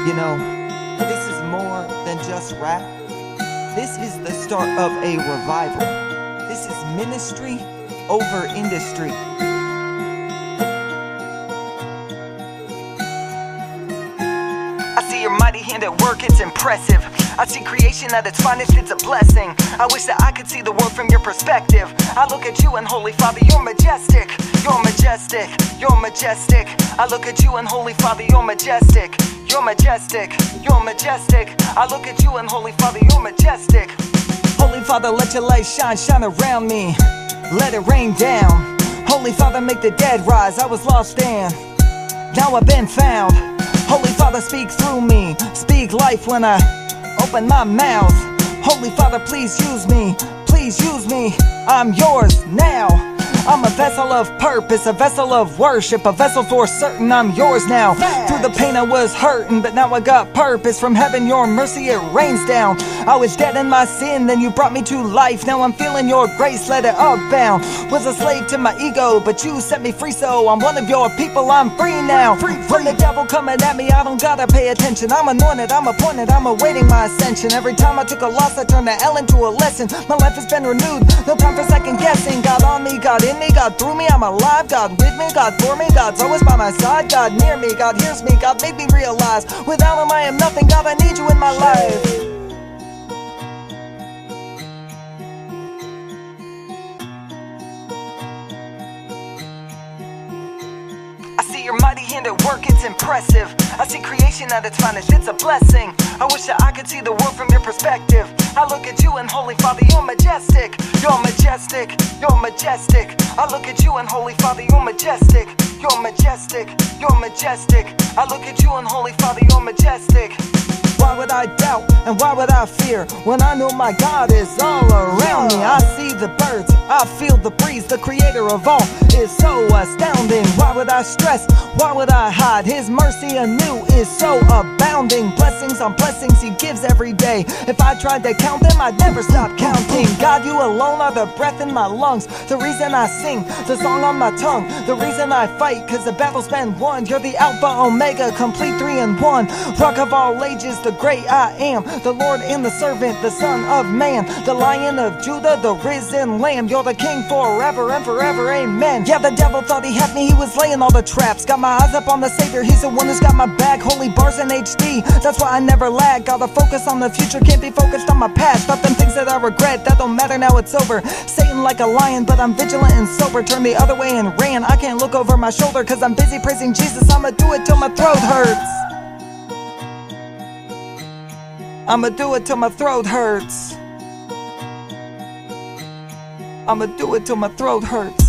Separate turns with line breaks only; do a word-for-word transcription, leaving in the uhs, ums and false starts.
You know, this is more than just rap. This is the start of a revival. This is ministry over industry. I see your mighty hand at work, it's impressive. I see creation at its finest, it's a blessing. I wish that I could see the world from your perspective. I look at you and Holy Father, you're majestic. You're majestic, you're majestic. I look at you and Holy Father, you're majestic. You're majestic, you're majestic. I look at you and Holy Father, you're majestic. Holy Father, let your light shine, shine around me. Let it rain down. Holy Father, make the dead rise. I was lost and now I've been found. Holy Father, speak through me. Speak life when I open my mouth. Holy Father, please use me. Please use me. I'm yours now. I'm a vessel of purpose, a vessel of worship, a vessel for certain. I'm yours now. Fact. Through the pain I was hurting, but now I got purpose. From heaven your mercy, it rains down. I was dead in my sin, then you brought me to life. Now I'm feeling your grace, let it abound. Was a slave to my ego, but you set me free, so I'm one of your people, I'm free now. Free, free. From the devil coming at me, I don't gotta pay attention. I'm anointed, I'm appointed, I'm awaiting my ascension. Every time I took a loss, I turned the L into a lesson. My life has been renewed, no time for second guessing. God on me, God in me, God through me, I'm alive. God with me, God for me, God's always by my side. God near me, God hears me, God made me realize without him I am nothing. God, I need you in my life. I see your mighty hand at work, it's impressive. I see creation at its finest, it's a blessing. I wish that I could see the world from your perspective. I look at you and Holy Father, you're majestic. You're majestic, you're majestic. I look at you and Holy Father, you're majestic. You're majestic, you're majestic. I look at you and Holy Father, you're majestic. Why would I doubt and why would I fear when I know my God is all around me? I see the birds, I feel the breeze. The creator of all is so astounding. Why would I stress? Why would I hide? His mercy anew is so abounding. Blessings on blessings he gives every day. If I tried to count them, I'd never stop counting. God, you alone are the breath in my lungs, the reason I sing, the song on my tongue, the reason I fight, cause the battle's been won. You're the Alpha, Omega, complete three in one. Rock of all ages, the great I am, the Lord and the servant, the Son of Man, the Lion of Judah, the risen Lamb. You're the King forever and forever, amen. Yeah, the devil thought he had me, he was laying all the traps. Got my eyes up on the Savior, he's the one who's got my back. Holy bars in H D, that's why I never lag. Gotta focus on the future, can't be focused on my past. Thought them things that I regret, that don't matter, now it's over. Satan like a lion, but I'm vigilant and sober. Turned the other way and ran, I can't look over my shoulder, cause I'm busy praising Jesus. I'ma do it till my throat hurts. I'ma do it till my throat hurts. I'ma do it till my throat hurts.